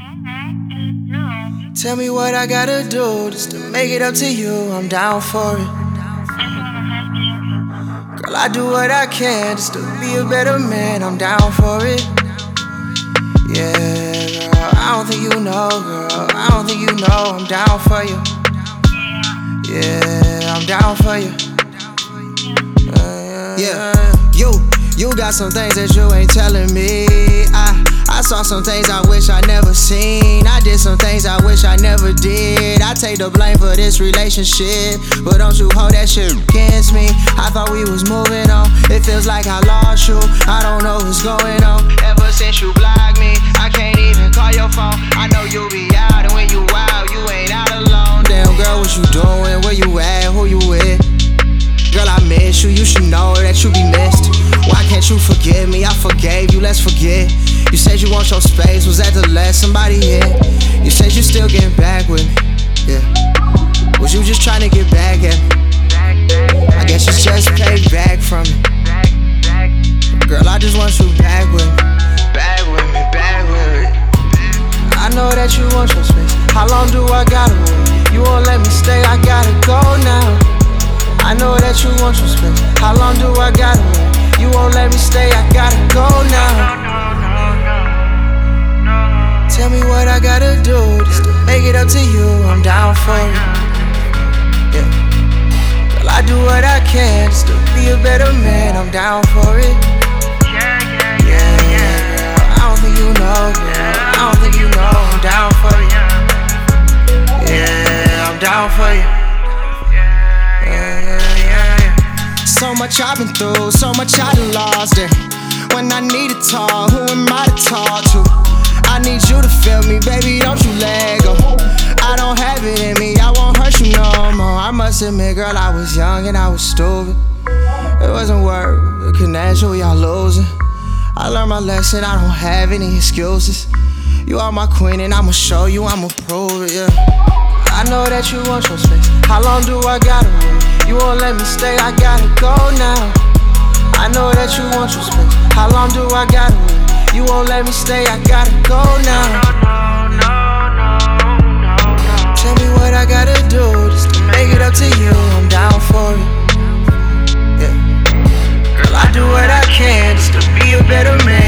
Tell me what I gotta do just to make it up to you. I'm down for it. Girl, I do what I can just to be a better man. I'm down for it. Yeah, girl, I don't think you know, girl. I don't think you know I'm down for you. Yeah, I'm down for you. Yeah, you got some things that you ain't telling me. I saw some things I wish I never seen. I did some things I wish I never did. I take the blame for this relationship, but don't you hold that shit against me. I thought we was moving on. It feels like I lost you. I don't know what's going on. Ever since you blocked me, I can't even call your phone. I know you be out, and when you out, you ain't out alone. Damn girl, what you doing? Where you at? Who you with? Girl, I miss you. You should know that you be missed. Why can't you forgive me? I forgave you, let's forget. You said you want your space, was that to let somebody in? You said you still getting back with me, yeah. Was you just trying to get back at me? I guess it's just payback from me. Girl, I just want you back with me. Back with me, back with me. I know that you want your space. How long do I gotta wait? You won't let me stay, I gotta go now. I know that you want your space. How long do I gotta wait? You won't let me stay, I gotta go now. Tell me what I gotta do just to make it up to you. I'm down for it. Yeah. Girl, I do what I can just to be a better man. I'm down for it. Yeah, girl, I don't think you know, girl. I don't think you know I'm down for you. Yeah, I'm down for you. So much I've been through, so much I done lost it. When I need to talk, who am I to talk to? I need you to feel me, baby, don't you let go. I don't have it in me, I won't hurt you no more. I must admit, girl, I was young and I was stupid. It wasn't worth the connection, we all losing. I learned my lesson, I don't have any excuses. You are my queen and I'ma show you, I'ma prove it, yeah. I know that you want your space. How long do I gotta wait? You won't let me stay, I gotta go now. I know that you want your space. How long do I gotta wait? You won't let me stay, I gotta go now. Tell me what I gotta do just to make it up to you. I'm down for it. Yeah. Girl, I do what I can just to be a better man.